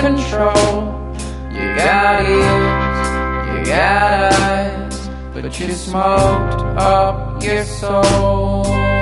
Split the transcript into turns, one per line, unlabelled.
control. You got ears, you got eyes, but you smoked up your soul.